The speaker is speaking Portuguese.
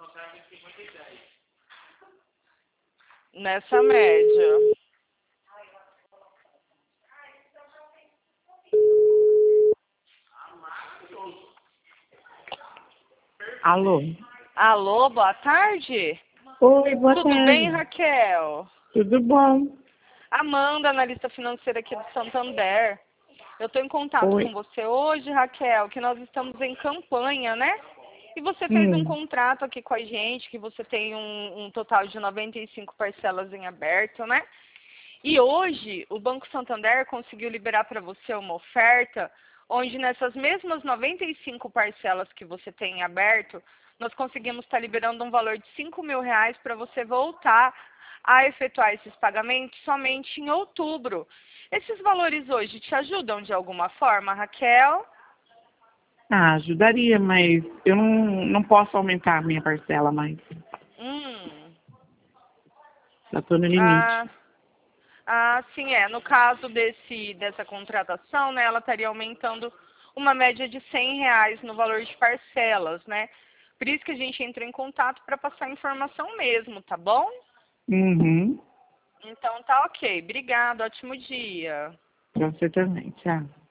Nessa média. Alô? Alô, boa tarde? Oi, boa Tudo tarde. bem, Raquel? Tudo bom? Amanda, analista financeira aqui do Santander. Eu estou em contato Oi. com você hoje, Raquel, que nós estamos em campanha, né? E você fez um Hum. contrato aqui com a gente, que você tem um total de 95 parcelas em aberto, né? E hoje, o Banco Santander conseguiu liberar para você uma oferta, onde nessas mesmas 95 parcelas que você tem em aberto, nós conseguimos estar liberando um valor de R$ 5.000 para você voltar a efetuar esses pagamentos somente em outubro. Esses valores hoje te ajudam de alguma forma, Raquel? Ah, ajudaria, mas eu não posso aumentar a minha parcela mais. Hum. Já tô no limite. Ah, sim, é. No caso dessa contratação, né, ela estaria aumentando uma média de R$ 100 no valor de parcelas, né? Por isso que a gente entrou em contato para passar a informação mesmo, tá bom? Uhum. Então tá ok. Obrigada, ótimo dia. Pra você também. Tchau.